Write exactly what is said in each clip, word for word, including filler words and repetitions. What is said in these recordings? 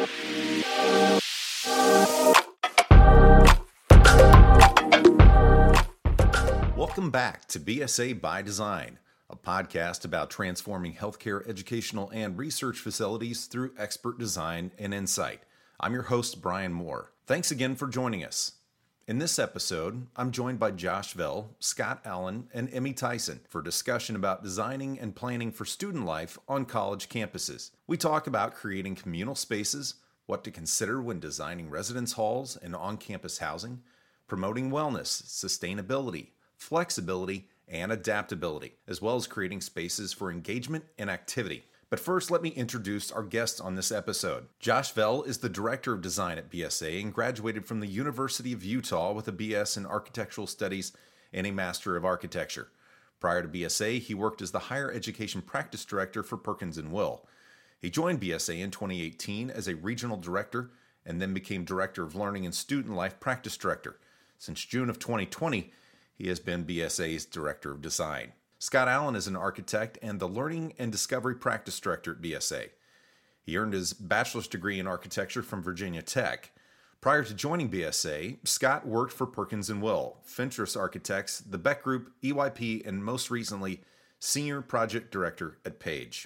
Welcome back to B S A by Design, a podcast about transforming healthcare, educational, and research facilities through expert design and insight. I'm your host, Brian Moore. Thanks again for joining us. In this episode, I'm joined by Josh Vell, Scott Allen, and Emmy Tyson for discussion about designing and planning for student life on college campuses. We talk about creating communal spaces, what to consider when designing residence halls and on-campus housing, promoting wellness, sustainability, flexibility, and adaptability, as well as creating spaces for engagement and activity. But first, let me introduce our guest on this episode. Josh Vell is the Director of Design at B S A and graduated from the University of Utah with a B S in Architectural Studies and a Master of Architecture. Prior to B S A, he worked as the Higher Education Practice Director for Perkins and Will. He joined B S A in twenty eighteen as a Regional Director and then became Director of Learning and Student Life Practice Director. Since June of twenty twenty, he has been B S A's Director of Design. Scott Allen is an architect and the Learning and Discovery Practice Director at B S A. He earned his bachelor's degree in architecture from Virginia Tech. Prior to joining B S A, Scott worked for Perkins and Will, Fentress Architects, the Beck Group, E Y P, and most recently, Senior Project Director at Page.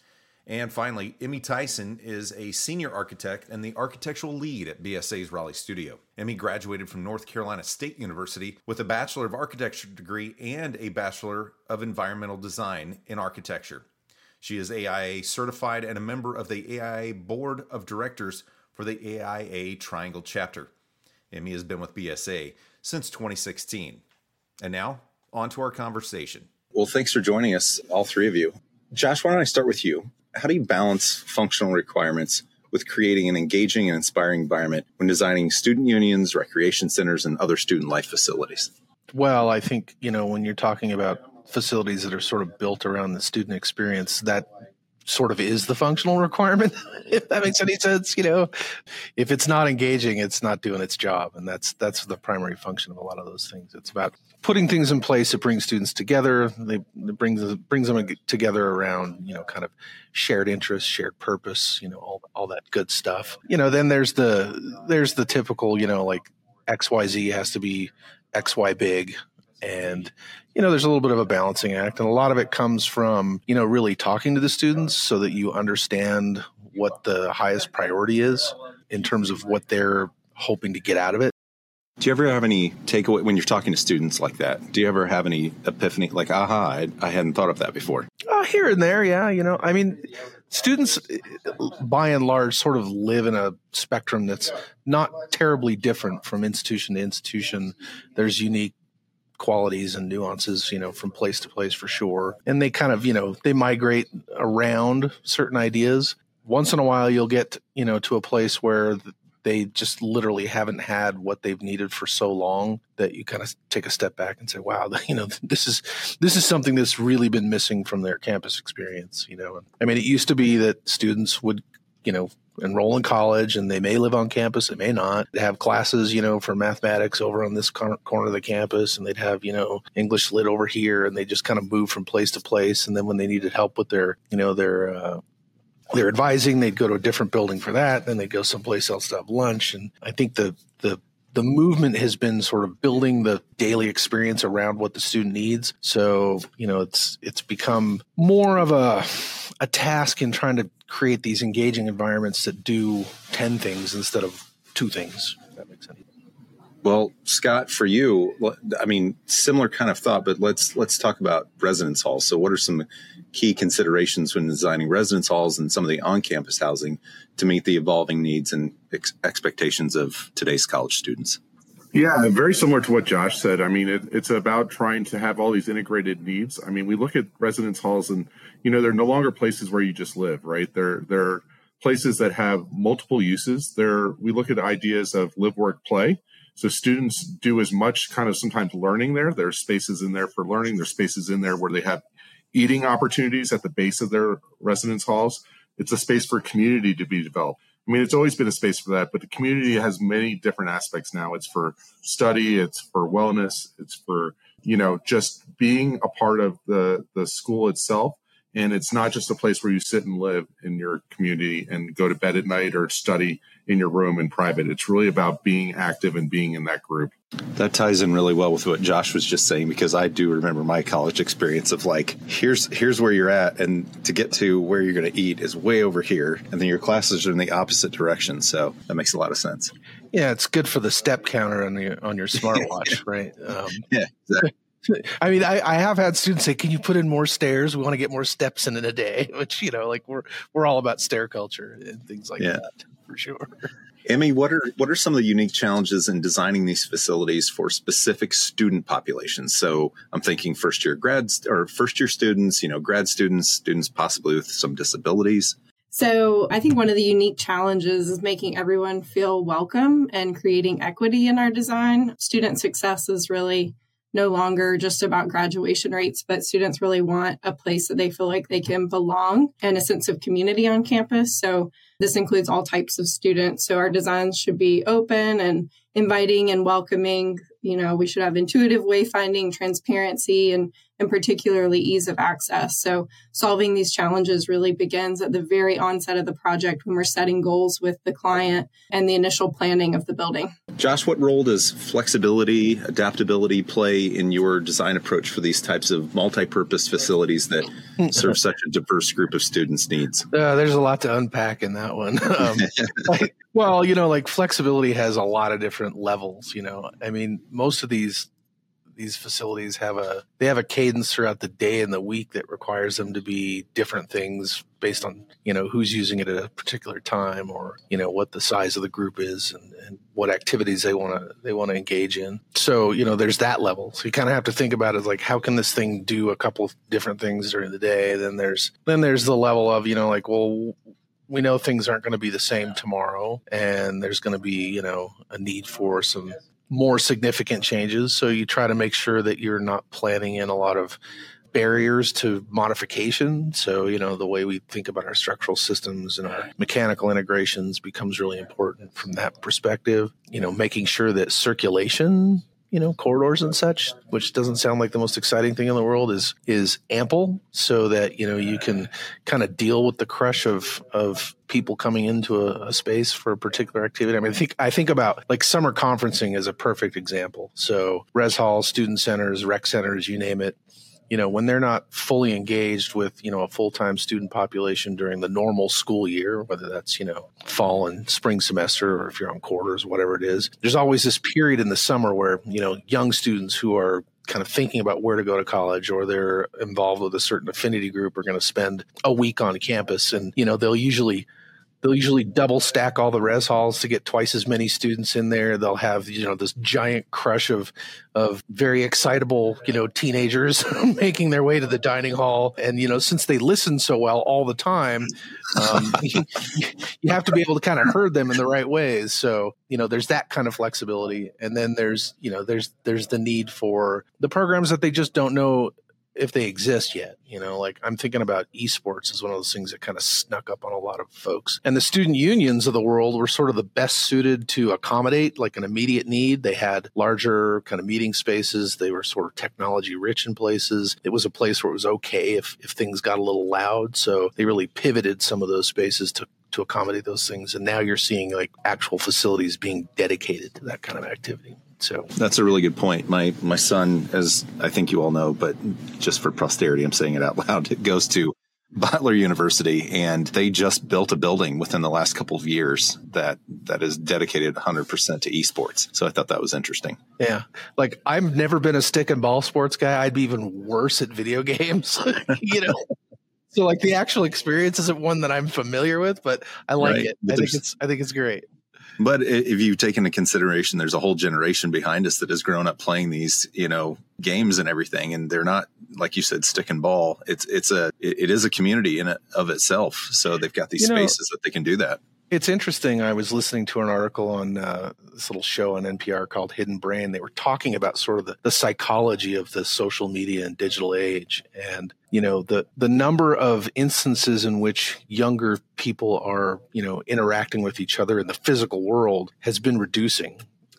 And finally, Emmy Tyson is a senior architect and the architectural lead at B S A's Raleigh studio. Emmy graduated from North Carolina State University with a Bachelor of Architecture degree and a Bachelor of Environmental Design in Architecture. She is A I A certified and a member of the A I A Board of Directors for the A I A Triangle Chapter. Emmy has been with B S A since twenty sixteen. And now, on to our conversation. Well, thanks for joining us, all three of you. Josh, why don't I start with you? How do you balance functional requirements with creating an engaging and inspiring environment when designing student unions, recreation centers, and other student life facilities? Well, I think, you know, when you're talking about facilities that are sort of built around the student experience, that sort of is the functional requirement, if that makes any sense. You know, if it's not engaging, it's not doing its job. And that's that's the primary function of a lot of those things. It's about putting things in place that bring students together. They it brings brings them together around, you know, kind of shared interests, shared purpose, you know, all all that good stuff. You know, then there's the there's the typical, you know, like X Y Z has to be X Y big. And, you know, there's a little bit of a balancing act. And a lot of it comes from, you know, really talking to the students so that you understand what the highest priority is in terms of what they're hoping to get out of it. Do you ever have any takeaway when you're talking to students like that? Do you ever have any epiphany, like, aha, I, I hadn't thought of that before? Uh, here and there, yeah. You know, I mean, students, by and large, sort of live in a spectrum that's not terribly different from institution to institution. There's unique qualities and nuances, you know, from place to place for sure. And they kind of, you know, they migrate around certain ideas. Once in a while, you'll get, you know, to a place where they just literally haven't had what they've needed for so long that you kind of take a step back and say, wow, you know, this is, this is something that's really been missing from their campus experience. You know, I mean, it used to be that students would, you know, enroll in college and they may live on campus, they may not. They have classes, you know, for mathematics over on this corner of the campus, and they'd have, you know, English lit over here, and they just kind of move from place to place. And then when they needed help with their, you know, their, uh, their advising, they'd go to a different building for that. Then they'd go someplace else to have lunch. And I think the, the, the movement has been sort of building the daily experience around what the student needs. So, you know, it's, it's become more of a, a task in trying to create these engaging environments that do ten things instead of two things, if that makes sense. Well, Scott, for you, I mean, similar kind of thought, but let's let's talk about residence halls. So what are some key considerations when designing residence halls and some of the on-campus housing to meet the evolving needs and ex- expectations of today's college students? Yeah, very similar to what Josh said. I mean, it, it's about trying to have all these integrated needs. I mean, we look at residence halls and, you know, they're no longer places where you just live, right? They're, they're places that have multiple uses. They're, we look at ideas of live, work, play. So students do as much kind of sometimes learning there. There's spaces in there for learning. There's spaces in there where they have eating opportunities at the base of their residence halls. It's a space for community to be developed. I mean, it's always been a space for that, but the community has many different aspects now. It's for study, it's for wellness, it's for, you know, just being a part of the, the school itself And it's not just a place where you sit and live in your community and go to bed at night or study in your room in private. It's really about being active and being in that group. That ties in really well with what Josh was just saying, because I do remember my college experience of like, here's here's where you're at, and to get to where you're going to eat is way over here, and then your classes are in the opposite direction. So that makes a lot of sense. Yeah, it's good for the step counter on your on your smartwatch, right? Um, yeah, exactly. I mean, I, I have had students say, "Can you put in more stairs? We want to get more steps in in a day." Which, you know, like we're we're all about stair culture and things like yeah. that, for sure. Emmy, what are what are some of the unique challenges in designing these facilities for specific student populations? So I'm thinking first year grads or first year students, you know, grad students, students possibly with some disabilities. So I think one of the unique challenges is making everyone feel welcome and creating equity in our design. Student success is really no longer just about graduation rates, but students really want a place that they feel like they can belong and a sense of community on campus. So this includes all types of students. So our designs should be open and inviting and welcoming. You know, we should have intuitive wayfinding, transparency, and, and particularly ease of access. So solving these challenges really begins at the very onset of the project when we're setting goals with the client and the initial planning of the building. Josh, what role does flexibility, adaptability play in your design approach for these types of multi-purpose facilities that serve such a diverse group of students' needs? Uh, there's a lot to unpack in that one. Um, like, well, you know, like flexibility has a lot of different levels. You know, I mean, most of these these facilities have a they have a cadence throughout the day and the week that requires them to be different things based on, you know, who's using it at a particular time, or, you know, what the size of the group is and, and what activities they want to they want to engage in. So, you know, there's that level. So you kind of have to think about it like, how can this thing do a couple of different things during the day? Then there's then there's the level of, you know, like, well, we know things aren't going to be the same tomorrow, and there's going to be, you know, a need for some more significant changes. So you try to make sure that you're not planning in a lot of barriers to modification. So, you know, the way we think about our structural systems and our mechanical integrations becomes really important from that perspective. You know, making sure that circulation, you know, corridors and such, which doesn't sound like the most exciting thing in the world, is is ample, so that, you know, you can kind of deal with the crush of of people coming into a, a space for a particular activity. I mean, I think I think about like summer conferencing as a perfect example. So res halls, student centers, rec centers, you name it. You know, when they're not fully engaged with, you know, a full-time student population during the normal school year, whether that's, you know, fall and spring semester, or if you're on quarters, whatever it is, there's always this period in the summer where, you know, young students who are kind of thinking about where to go to college, or they're involved with a certain affinity group, are going to spend a week on campus. And, you know, they'll usually They'll usually double stack all the res halls to get twice as many students in there. They'll have, you know, this giant crush of of very excitable, you know, teenagers making their way to the dining hall. And, you know, since they listen so well all the time, um, you, you have to be able to kind of herd them in the right ways. So, you know, there's that kind of flexibility. And then there's, you know, there's there's the need for the programs that they just don't know if they exist yet. You know, like I'm thinking about esports as one of those things that kind of snuck up on a lot of folks. And the student unions of the world were sort of the best suited to accommodate like an immediate need. They had larger kind of meeting spaces. They were sort of technology rich in places. It was a place where it was okay if, if things got a little loud. So they really pivoted some of those spaces to to accommodate those things. And now you're seeing like actual facilities being dedicated to that kind of activity. So that's a really good point. My my son, as I think you all know, but just for posterity, I'm saying it out loud, it goes to Butler University, and they just built a building within the last couple of years that that is dedicated one hundred percent to esports. So I thought that was interesting. Yeah. Like I've never been a stick and ball sports guy. I'd be even worse at video games, you know? So like the actual experience isn't one that I'm familiar with, but I like Right. it. But I think there's- it's, I think it's great. But if you take into consideration, there's a whole generation behind us that has grown up playing these, you know, games and everything, and they're not, like you said, stick and ball. It's it's a it, it is a community in it of itself. So they've got these You know, spaces that they can do that. It's interesting. I was listening to an article on uh, this little show on N P R called Hidden Brain. They were talking about sort of the, the psychology of the social media and digital age. And, you know, the, the number of instances in which younger people are, you know, interacting with each other in the physical world has been reducing.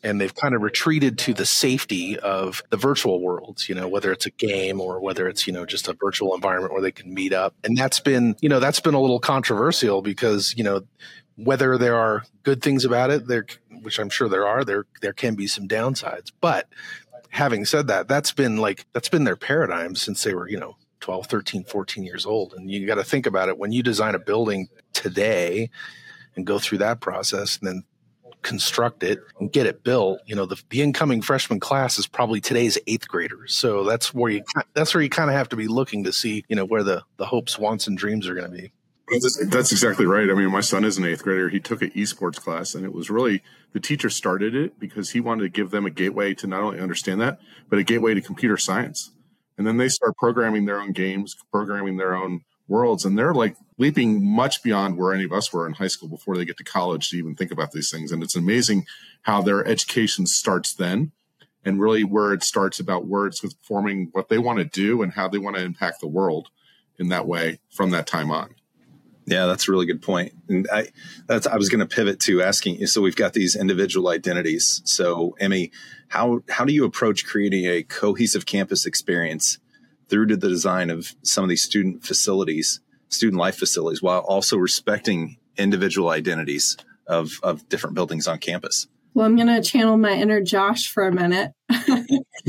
and they've kind of retreated to the safety of the virtual worlds, you know, whether it's a game or whether it's, you know, just a virtual environment where they can meet up. And that's been, you know, that's been a little controversial because, you know, whether there are good things about it, there, which I'm sure there are, there, there can be some downsides. But having said that, that's been like, that's been their paradigm since they were, you know, twelve, thirteen, fourteen years old. And you got to think about it when you design a building today and go through that process and then construct it and get it built, you know, the, the incoming freshman class is probably today's eighth graders. So that's where you, that's where you kind of have to be looking to see, you know, where the, the hopes, wants, and dreams are going to be. That's exactly right. I mean, my son is an eighth grader. He took an esports class, and it was really, the teacher started it because he wanted to give them a gateway to not only understand that, but a gateway to computer science. And then they start programming their own games, programming their own worlds, and they're like leaping much beyond where any of us were in high school before they get to college to even think about these things. And it's amazing how their education starts then, and really where it starts about where it's forming what they want to do and how they want to impact the world in that way from that time on. Yeah, that's a really good point. And I, that's, I was going to pivot to asking you. So we've got these individual identities. So Emmy, how, how do you approach creating a cohesive campus experience through to the design of some of these student facilities, student life facilities, while also respecting individual identities of, of different buildings on campus? Well, I'm going to channel my inner Josh for a minute. we,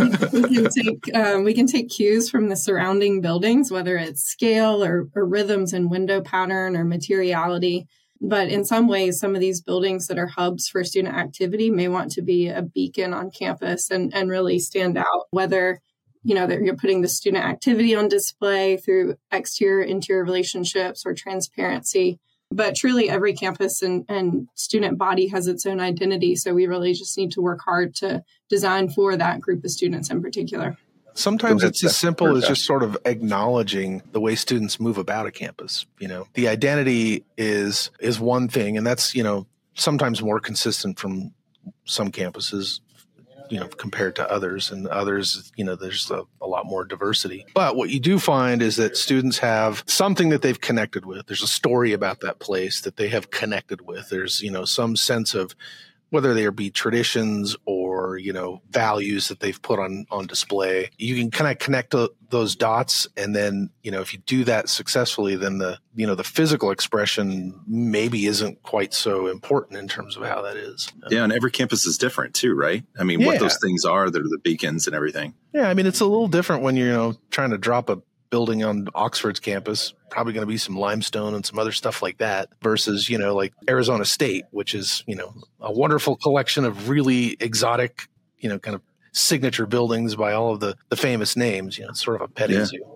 can take, um, we can take cues from the surrounding buildings, whether it's scale or, or rhythms and window pattern or materiality. But in some ways, some of these buildings that are hubs for student activity may want to be a beacon on campus and, and really stand out, whether you know, that you're putting the student activity on display through exterior, interior relationships or transparency. But truly every campus and, and student body has its own identity. So we really just need to work hard to design for that group of students in particular. Sometimes it's as simple as just sort of acknowledging the way students move about a campus. You know, the identity is is one thing, and that's, you know, sometimes more consistent from some campuses, you know, compared to others, and others, you know, there's a, a lot more diversity. But what you do find is that students have something that they've connected with. There's a story about that place that they have connected with. There's, you know, some sense of whether they be traditions or, you know, values that they've put on, on display. You can kind of connect to those dots. And then, you know, if you do that successfully, then the, you know, the physical expression maybe isn't quite so important in terms of how that is. Yeah. And every campus is different too, right? I mean, yeah. What those things are that are the beacons and everything. Yeah. I mean, it's a little different when you're, you know, trying to drop a building on Oxford's campus, probably going to be some limestone and some other stuff like that versus, you know, like Arizona State, which is, you know, a wonderful collection of really exotic, you know, kind of signature buildings by all of the, the famous names. You know, it's sort of a petting yeah. zoo.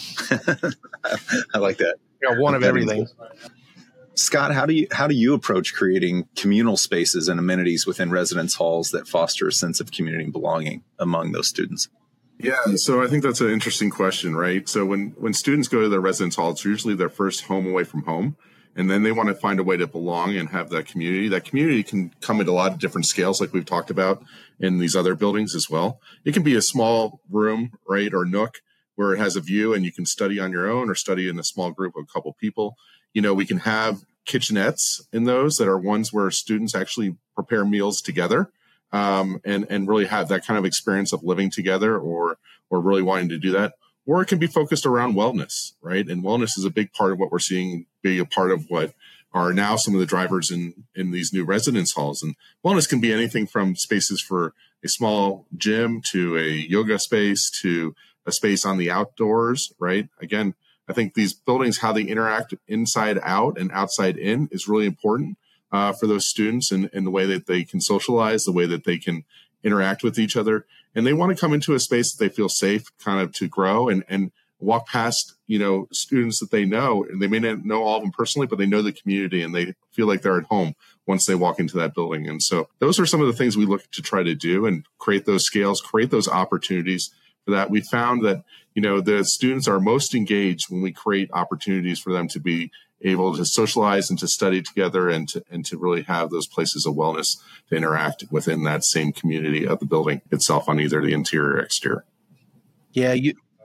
I like that. Yeah, one of everything. Scott, how do you how do you approach creating communal spaces and amenities within residence halls that foster a sense of community and belonging among those students? Yeah, so I think that's an interesting question, right? So when, when students go to their residence hall, it's usually their first home away from home, and then they want to find a way to belong and have that community. That community can come at a lot of different scales, like we've talked about in these other buildings as well. It can be a small room, right, or nook where it has a view and you can study on your own or study in a small group of a couple people. You know, we can have kitchenettes in those that are ones where students actually prepare meals together. Um, and, and really have that kind of experience of living together or, or really wanting to do that. Or it can be focused around wellness, right? And wellness is a big part of what we're seeing be a part of what are now some of the drivers in, in these new residence halls. And wellness can be anything from spaces for a small gym to a yoga space to a space on the outdoors, right? Again, I think these buildings, how they interact inside out and outside in is really important. Uh, for those students and, and the way that they can socialize, the way that they can interact with each other. And they want to come into a space that they feel safe kind of to grow and, and walk past, you know, students that they know. And they may not know all of them personally, but they know the community and they feel like they're at home once they walk into that building. And so those are some of the things we look to try to do and create those scales, create those opportunities for that. We found that, you know, the students are most engaged when we create opportunities for them to be able to socialize and to study together and to, and to really have those places of wellness to interact within that same community of the building itself on either the interior or exterior. Yeah, you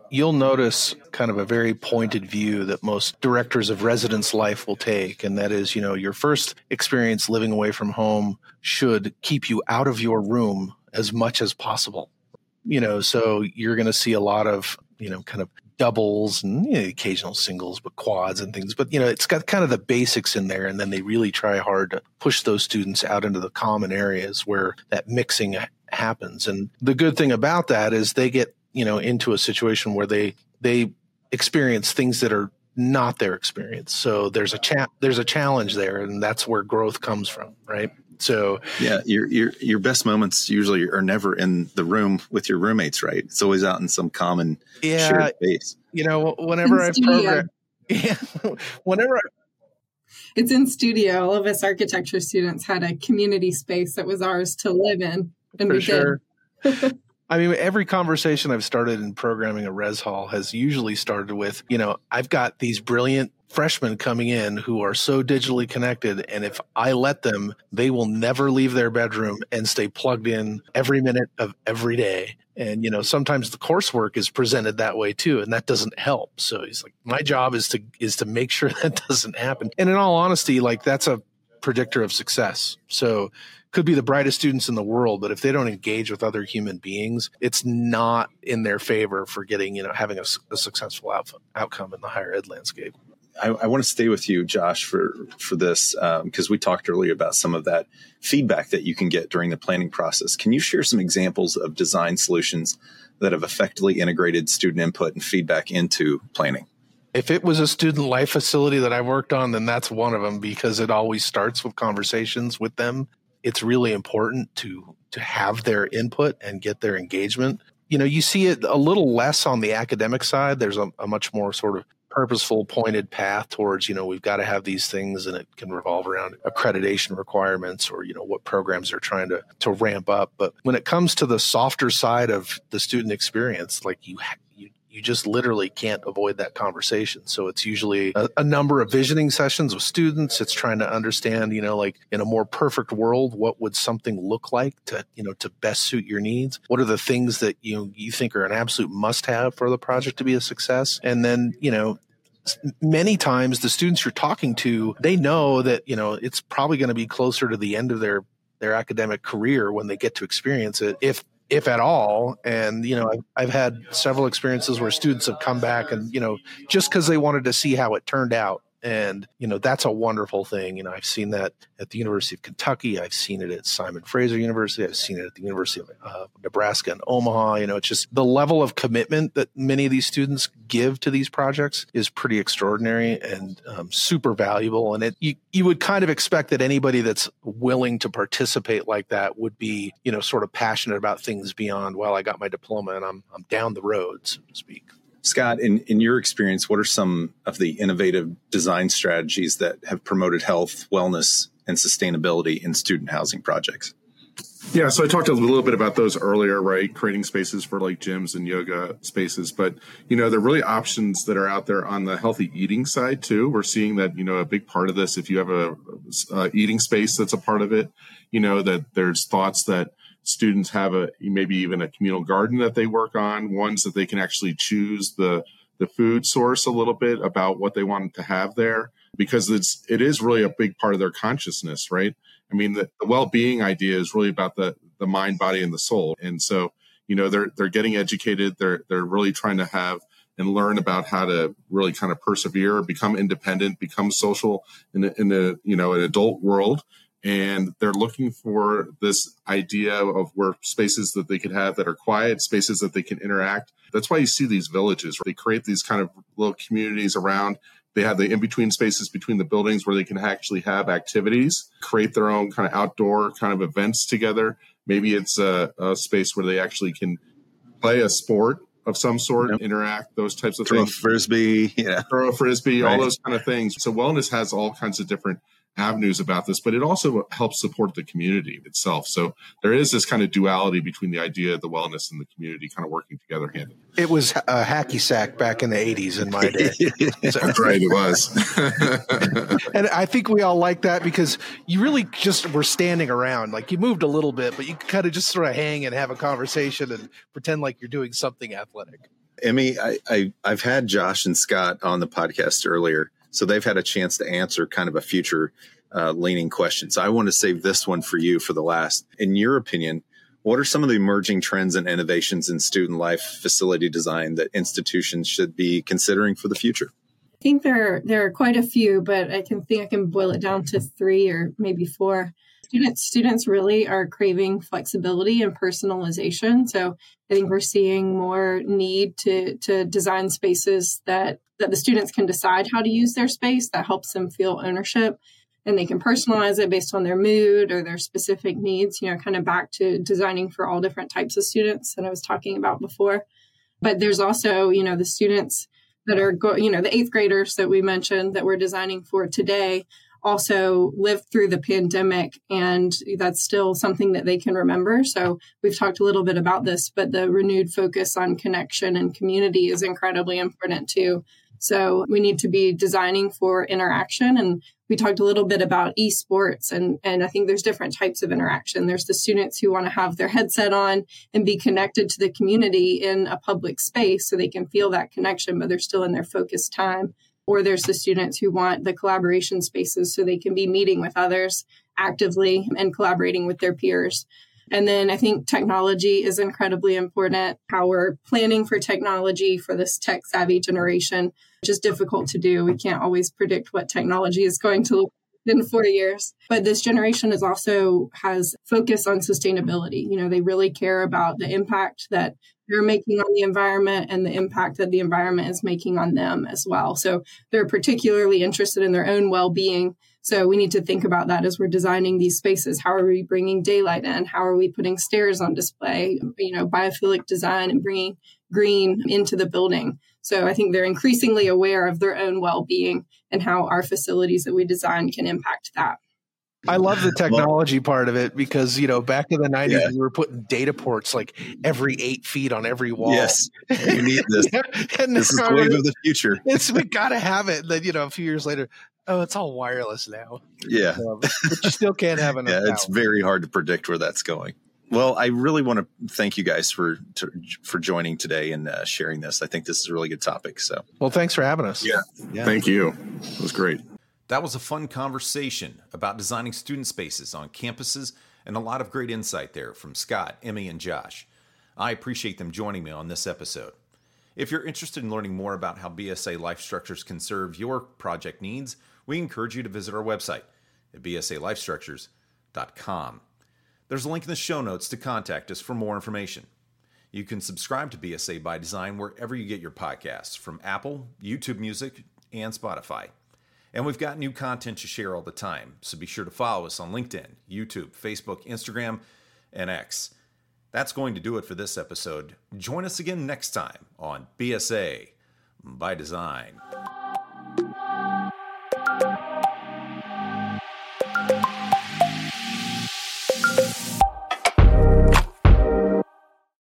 you'll notice kind of a very pointed view that most directors of residence life will take. And that is, you know, your first experience living away from home should keep you out of your room as much as possible. You know, so you're going to see a lot of, you know, kind of doubles and you know, occasional singles, but quads and things. But, you know, it's got kind of the basics in there. And then they really try hard to push those students out into the common areas where that mixing happens. And the good thing about that is they get, you know, into a situation where they they experience things that are not their experience. So there's a cha- there's a challenge there, and that's where growth comes from, right? So yeah, your your your best moments usually are never in the room with your roommates, right? It's always out in some common yeah, shared space. You know, whenever I program, yeah, whenever I, it's in studio. All of us architecture students had a community space that was ours to live in, and for we sure. did. I mean, every conversation I've started in programming a res hall has usually started with, you know, I've got these brilliant freshmen coming in who are so digitally connected. And if I let them, they will never leave their bedroom and stay plugged in every minute of every day. And, you know, sometimes the coursework is presented that way too, and that doesn't help. So he's like, my job is to is to make sure that doesn't happen. And in all honesty, like that's a predictor of success. So could be the brightest students in the world, but if they don't engage with other human beings, it's not in their favor for getting, you know, having a, a successful out, outcome in the higher ed landscape. I, I want to stay with you, Josh, for, for this, because um, we talked earlier about some of that feedback that you can get during the planning process. Can you share some examples of design solutions that have effectively integrated student input and feedback into planning? If it was a student life facility that I worked on, then that's one of them, because it always starts with conversations with them. It's really important to to have their input and get their engagement. You know, you see it a little less on the academic side. There's a, a much more sort of purposeful, pointed path towards, you know, we've got to have these things, and it can revolve around accreditation requirements or, you know, what programs they're trying to, to ramp up. But when it comes to the softer side of the student experience, like you you you just literally can't avoid that conversation. So it's usually a, a number of visioning sessions with students. It's trying to understand, you know, like in a more perfect world, what would something look like to, you know, to best suit your needs? What are the things that you you think are an absolute must have for the project to be a success? And then, you know, many times the students you're talking to, they know that, you know, it's probably going to be closer to the end of their, their academic career when they get to experience it, if if at all. And, you know, I've, I've had several experiences where students have come back and, you know, just because they wanted to see how it turned out. And, you know, that's a wonderful thing. You know, I've seen that at the University of Kentucky. I've seen it at Simon Fraser University. I've seen it at the University of uh, Nebraska and Omaha. You know, it's just the level of commitment that many of these students give to these projects is pretty extraordinary and um, super valuable. And it you, you would kind of expect that anybody that's willing to participate like that would be, you know, sort of passionate about things beyond, well, I got my diploma and I'm I'm down the road, so to speak. Scott, in, in your experience, what are some of the innovative design strategies that have promoted health, wellness, and sustainability in student housing projects? Yeah, so I talked a little bit about those earlier, right? Creating spaces for like gyms and yoga spaces. But, you know, there are really options that are out there on the healthy eating side, too. We're seeing that, you know, a big part of this, if you have a, a eating space that's a part of it, you know, that there's thoughts that students have a maybe even a communal garden that they work on, ones that they can actually choose the the food source a little bit about what they want to have there, because it's it is really a big part of their consciousness, right? I mean, the, the well-being idea is really about the the mind, body, and the soul. And so, you know, they're they're getting educated. They're they're really trying to have and learn about how to really kind of persevere, become independent, become social in a, in a you know an adult world. And they're looking for this idea of where spaces that they could have that are quiet, spaces that they can interact. That's why you see these villages. They create these kind of little communities around. They have the in-between spaces between the buildings where they can actually have activities, create their own kind of outdoor kind of events together. Maybe it's a, a space where they actually can play a sport of some sort, yep. interact, those types of Throw things. Throw a frisbee, yeah. Throw a frisbee, right. all those kind of things. So wellness has all kinds of different avenues about this, but it also helps support the community itself. So there is this kind of duality between the idea of the wellness and the community kind of working together hand in hand. It was a hacky sack back in the eighties in my day. So, that's right, it was. And I think we all like that because you really just were standing around. Like you moved a little bit, but you kind of just sort of hang and have a conversation and pretend like you're doing something athletic. Emmy, I, I, I've had Josh and Scott on the podcast earlier, so they've had a chance to answer kind of a future uh, leaning question. So I want to save this one for you for the last. In your opinion, what are some of the emerging trends and innovations in student life facility design that institutions should be considering for the future? I think there, there are quite a few, but I can think I can boil it down to three or maybe four. Students, students really are craving flexibility and personalization. So I think we're seeing more need to, to design spaces that, that the students can decide how to use their space. That helps them feel ownership, and they can personalize it based on their mood or their specific needs, you know, kind of back to designing for all different types of students that I was talking about before. But there's also, you know, the students that are, go, you know, the eighth graders that we mentioned that we're designing for today also lived through the pandemic, and that's still something that they can remember. So we've talked a little bit about this, but the renewed focus on connection and community is incredibly important too. So we need to be designing for interaction. And we talked a little bit about esports, and, and I think there's different types of interaction. There's the students who want to have their headset on and be connected to the community in a public space so they can feel that connection, but they're still in their focused time. Or there's the students who want the collaboration spaces so they can be meeting with others actively and collaborating with their peers. And then I think technology is incredibly important. How we're planning for technology for this tech savvy generation, which is difficult to do. We can't always predict what technology is going to look in four years. But this generation is also has focus on sustainability. You know, they really care about the impact that they're making on the environment and the impact that the environment is making on them as well. So they're particularly interested in their own well-being. So we need to think about that as we're designing these spaces. How are we bringing daylight in? How are we putting stairs on display? You know, biophilic design and bringing green into the building. So I think they're increasingly aware of their own well-being and how our facilities that we design can impact that. I love the technology part of it because, you know, back in the nineties, yeah. we were putting data ports like every eight feet on every wall. Yes, you need this. And this is the wave of the future. It's, we got to have it. And then, you know, a few years later, oh, it's all wireless now. Yeah. Um, but you still can't have enough. Yeah, it's power. Very hard to predict where that's going. Well, I really want to thank you guys for to, for joining today and uh, sharing this. I think this is a really good topic. So, well, thanks for having us. Yeah, yeah. Thank you. It was great. That was a fun conversation about designing student spaces on campuses, and a lot of great insight there from Scott, Emmy, and Josh. I appreciate them joining me on this episode. If you're interested in learning more about how B S A Life Structures can serve your project needs, we encourage you to visit our website at b s a life structures dot com. There's a link in the show notes to contact us for more information. You can subscribe to B S A by Design wherever you get your podcasts, from Apple, YouTube Music, and Spotify. And we've got new content to share all the time, so be sure to follow us on LinkedIn, YouTube, Facebook, Instagram, and X. That's going to do it for this episode. Join us again next time on B S A by Design.